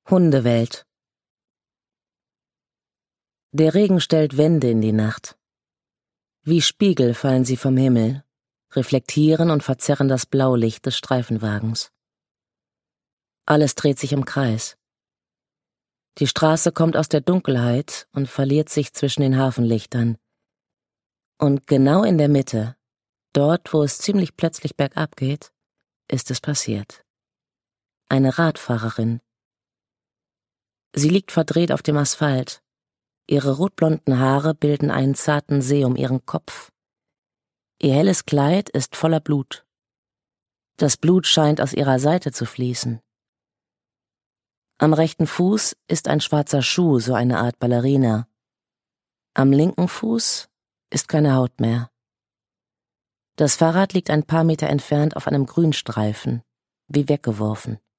Hundewelt. Der Regen stellt Wände in die Nacht. Wie Spiegel fallen sie vom Himmel, reflektieren und verzerren das Blaulicht des Streifenwagens. Alles dreht sich im Kreis. Die Straße kommt aus der Dunkelheit und verliert sich zwischen den Hafenlichtern. Und genau in der Mitte, dort, wo es ziemlich plötzlich bergab geht, ist es passiert. Eine Radfahrerin. Sie liegt verdreht auf dem Asphalt. Ihre rotblonden Haare bilden einen zarten See um ihren Kopf. Ihr helles Kleid ist voller Blut. Das Blut scheint aus ihrer Seite zu fließen. Am rechten Fuß ist ein schwarzer Schuh, so eine Art Ballerina. Am linken Fuß ist keine Haut mehr. Das Fahrrad liegt ein paar Meter entfernt auf einem Grünstreifen, wie weggeworfen.